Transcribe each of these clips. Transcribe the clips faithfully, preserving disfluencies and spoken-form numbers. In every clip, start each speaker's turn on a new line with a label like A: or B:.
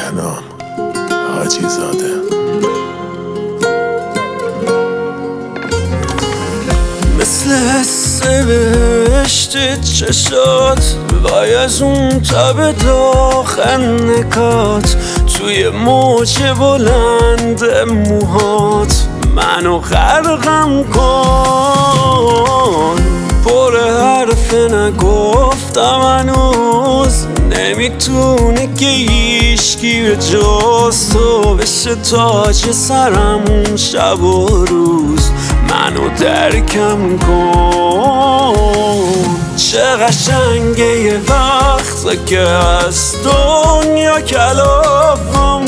A: بهنام حاجی زاده.
B: مثل حس بهشت چشات وای از اون تب داخل نکات توی موج بلند موهات منو غرقم کن. پر حرف نگفتم هنوز نمیتونه که هیچکی به جز تو بشه تاج سرم شب و روز. منو درکم کن. چه قشنگه یه وقت که از دنیا کلافم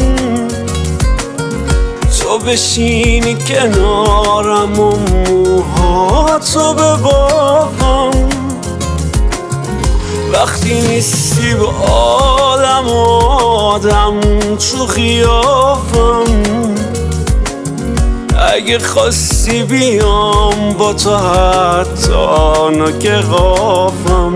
B: تو بشینی کنارم و موهاتو ببافم. وقتی نیستی با آدم و آدم تو خیافم. اگه خواستی بیام با تو حتی ناگهافم.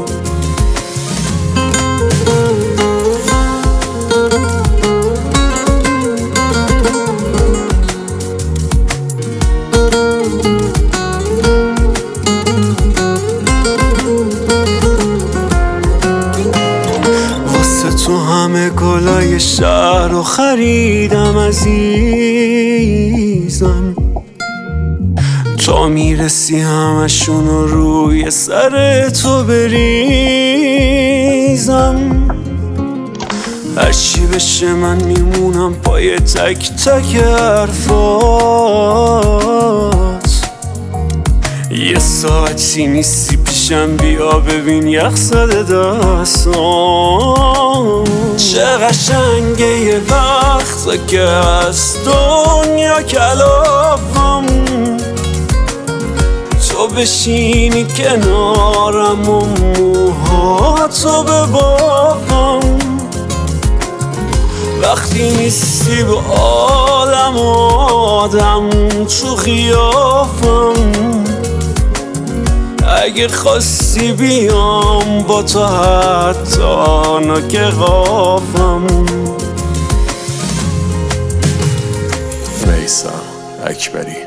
B: تو همه گلای شهر رو خریدم عزیزم. تا میرسی همشون رو روی سر تو بریزم. هرچی بشه من میمونم پای تک تک حرفات. یه ساعتی نیستی پیشم بیا ببین یخ زده دستام. چه قشنگه یه وقت که از دنیا کلافم تو بشینی کنارم و موهاتو ببافم. وقتی نیستی با آدم و آدم تو خیافم. اگه خواستی بیام با تو حتی ناگهافم.
A: میثم اکبری.